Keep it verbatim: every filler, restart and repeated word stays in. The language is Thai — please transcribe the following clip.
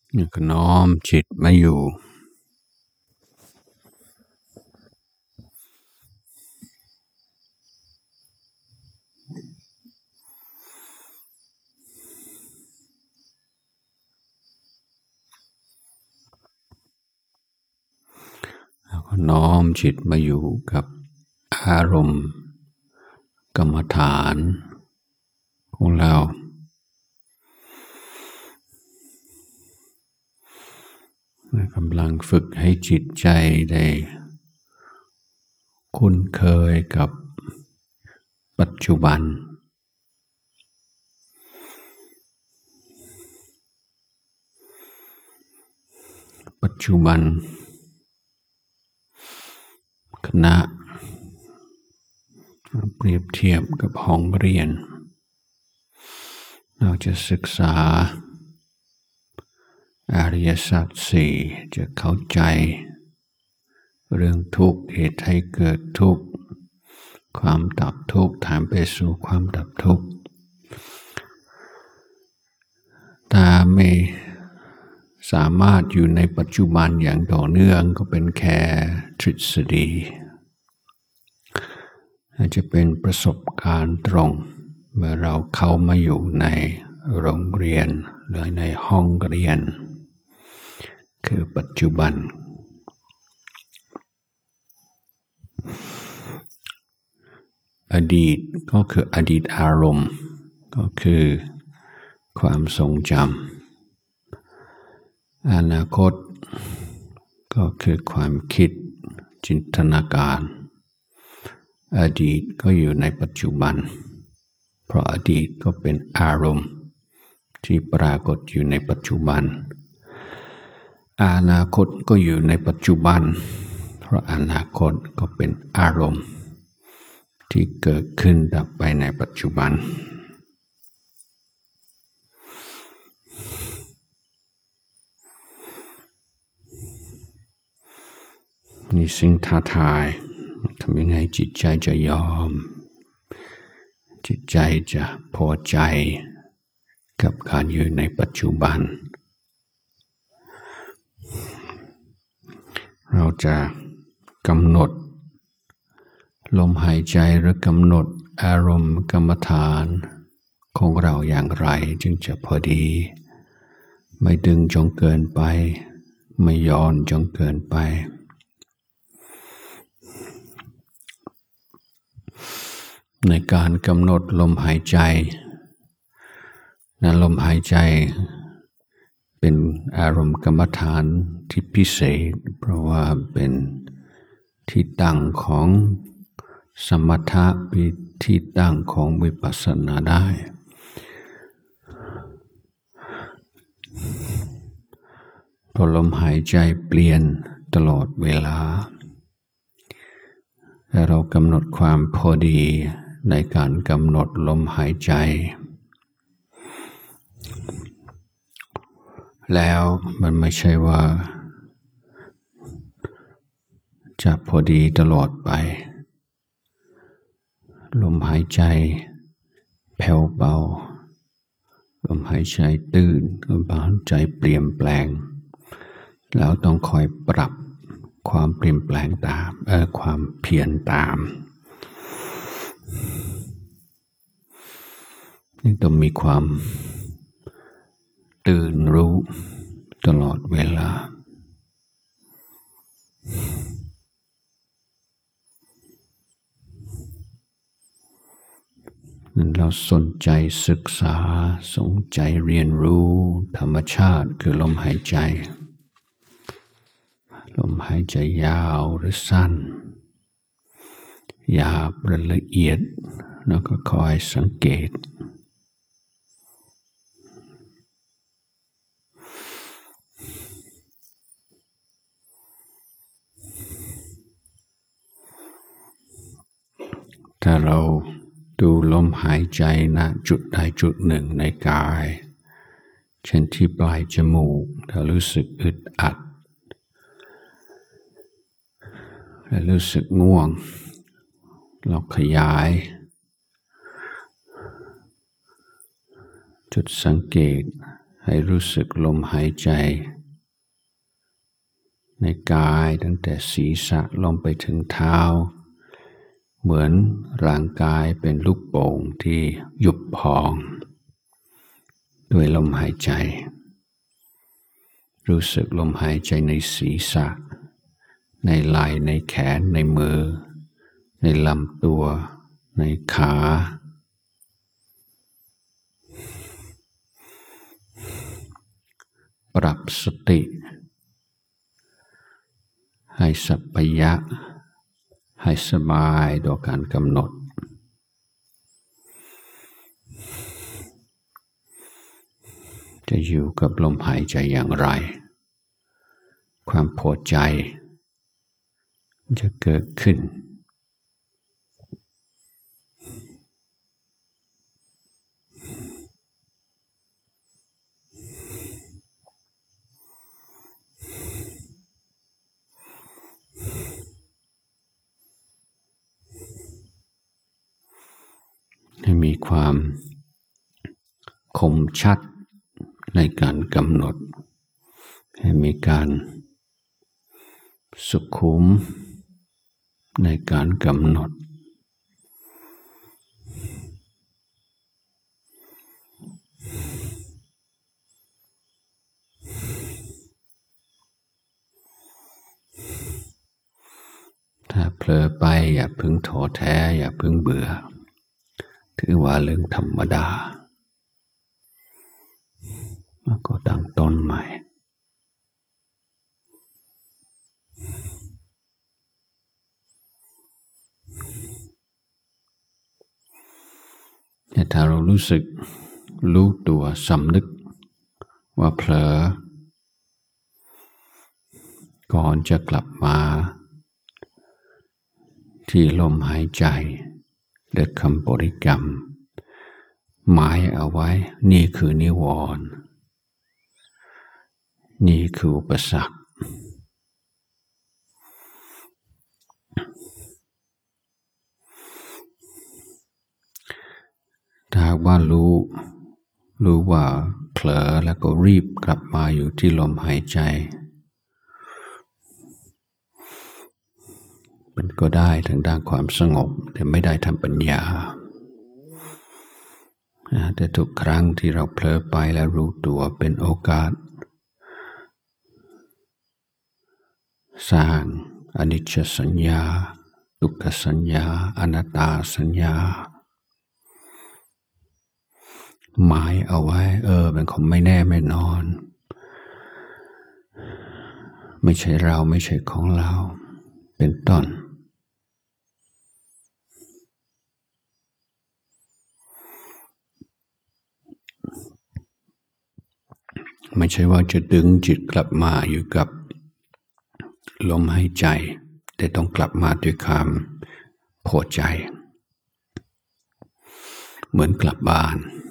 แล้วก็น้อมจิตมาอยู่แล้วก็น้อมจิตมาอยู่กับอารมณ์กรรมฐานของเรากำลังฝึกให้จิตใจได้คุ้นเคยกับปัจจุบันปัจจุบันขณะเปรียบเทียบกับห้องเรียนเราจะศึกษาอริยสัจสี่จะเข้าใจเรื่องทุกข์เหตุให้เกิดทุกข์ความดับทุกข์ทางไปสู่ความดับทุกข์ถ้าไม่สามารถอยู่ในปัจจุบันอย่างต่อเนื่องก็เป็นแค่ทฤษฎีอาจจะเป็นประสบการณ์ตรงเมื่อเราเข้ามาอยู่ในโรงเรียนหรือในห้องเรียนคือปัจจุบันอดีตก็คืออดีตอารมณ์ก็คือความทรงจำอนาคตก็คือความคิดจินตนาการอดีตก็อยู่ในปัจจุบันเพราะอดีตก็เป็นอารมณ์ที่ปรากฏอยู่ในปัจจุบันอนาคตก็อยู่ในปัจจุบันเพราะอนาคตก็เป็นอารมณ์ที่เกิดขึ้นดับไปในปัจจุบันนี่สิ่งท้าทายทำยังไงจิตใจจะยอมจิตใจจะพอใจกับการอยู่ในปัจจุบันเราจะกำหนดลมหายใจหรือกำหนดอารมณ์กรรมฐานของเราอย่างไรจึงจะพอดีไม่ดึงจนเกินไปไม่ย้อนจนเกินไปในการกำหนดลมหายใจนั้นลมหายใจเป็นอารมณ์กรรมฐานที่พิเศษเพราะว่าเป็นที่ตั้งของสมถะเป็นที่ตั้งของวิปัสสนาได้พอลมหายใจเปลี่ยนตลอดเวลาและเรากำหนดความพอดีในการกำหนดลมหายใจแล้วมันไม่ใช่ว่าจะพอดีตลอดไปลมหายใจแผ่วเบาลมหายใจตื่นลมหายใจเปลี่ยนแปลงแล้วต้องคอยปรับความเปลี่ยนแปลงตามเอ่อความเพียรตามนี่ต้องมีความตื่นรู้ตลอดเวลาเราสนใจศึกษาสนใจเรียนรู้ธรรมชาติคือลมหายใจลมหายใจยาวหรือสั้นหยาบหรือละเอียดแล้วก็คอยสังเกตถ้าเราดูลมหายใจณจุดใดจุดหนึ่งในกายเช่นที่ปลายจมูกถ้ารู้สึกอึดอัดและรู้สึกง่วงเราขยายจุดสังเกตให้รู้สึกลมหายใจในกายตั้งแต่ศีรษะลงไปถึงเท้าเหมือนร่างกายเป็นลูกโป่งที่ยุบพองด้วยลมหายใจรู้สึกลมหายใจในศีรษะในไหล่ในแขนในมือในลำตัวในขาปรับสติให้สัพพยะให้สบายโดยการกำหนดจะอยู่กับลมหายใจอย่างไรความพอใจจะเกิดขึ้นให้มีความคมชัดในการกำหนดให้มีการสุขุมในการกำหนดถ้าเผลอไปอย่าพึงท้อแท้อย่าพึงเบื่อถือว่าเรื่องธรรมดาแล้วก็ตั้งต้นใหม่แต่ถ้าเรารู้สึกรู้ตัวสำนึกว่าเผลอก่อนจะกลับมาที่ลมหายใจหรือคำบริกรรมหมายเอาไว้นี่คือนิวรณ์นี่คืออุปสรรคถ้าว่ารู้รู้ว่าเผลอแล้วก็รีบกลับมาอยู่ที่ลมหายใจมันก็ได้ทางด้านความสงบแต่ไม่ได้ทำปัญญาแต่ทุกครั้งที่เราเผลอไปและรู้ตัวเป็นโอกาสสร้างอนิจจสัญญาทุกขสัญญาอนัตตาสัญญาหมายเอาไว้เออเป็นของไม่แน่ไม่นอนไม่ใช่เราไม่ใช่ของเราเป็นต้นไม่ใช่ว่าจะดึงจิตกลับมาอยู่กับลมหายใจแต่ต้องกลับมาด้วยความพอใจเหมือนกลับบ้าน